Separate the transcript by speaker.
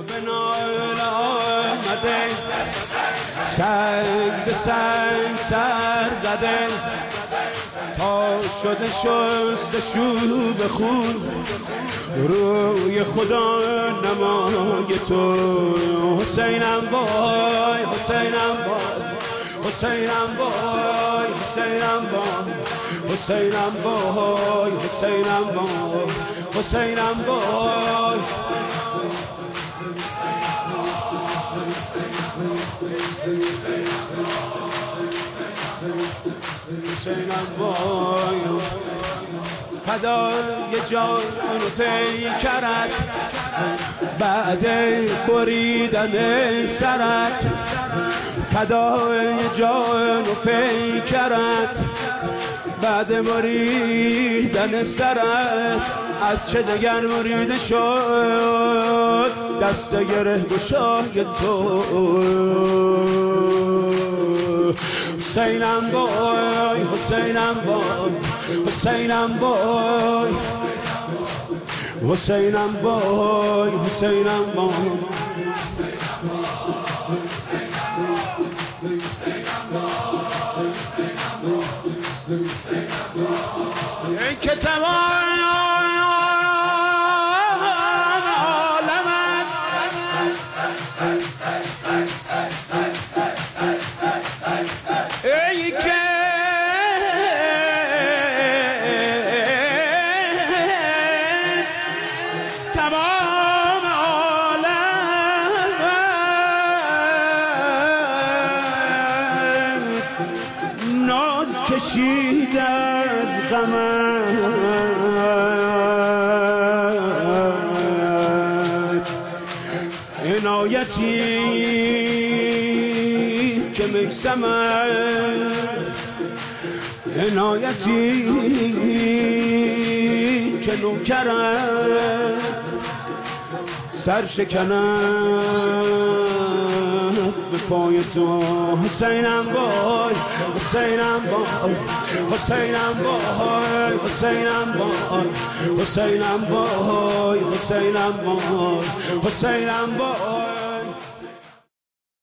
Speaker 1: به نایل آمده، سنگ به سنگ سر زده، تا شده شستشو به خون روی خدا نمای تو. حسینم وای، حسینم وای، حسینم وای، حسینم وای، حسینم وای، حسینم وای، حسینم وای. حسینم وای، فدای جان پیکرت بعد بریدن سرت، فدای جان پیکرت بعد بریدن سرت. از چه دگر بریده شد دست گره گشای تو. حسینم وای، حسینم وای، حسینم وای، حسینم وای، حسینم وای. ای که تمام عالمت ای که تمام عالمت ناز کشید از غمت، عنایتی که میسمت، عنایتی که نوکرت سر شکنت به پای تو. حسینم وای، حسینم وای، حسینم وای، حسینم وای، حسینم وای، حسینم وای، حسینم وای.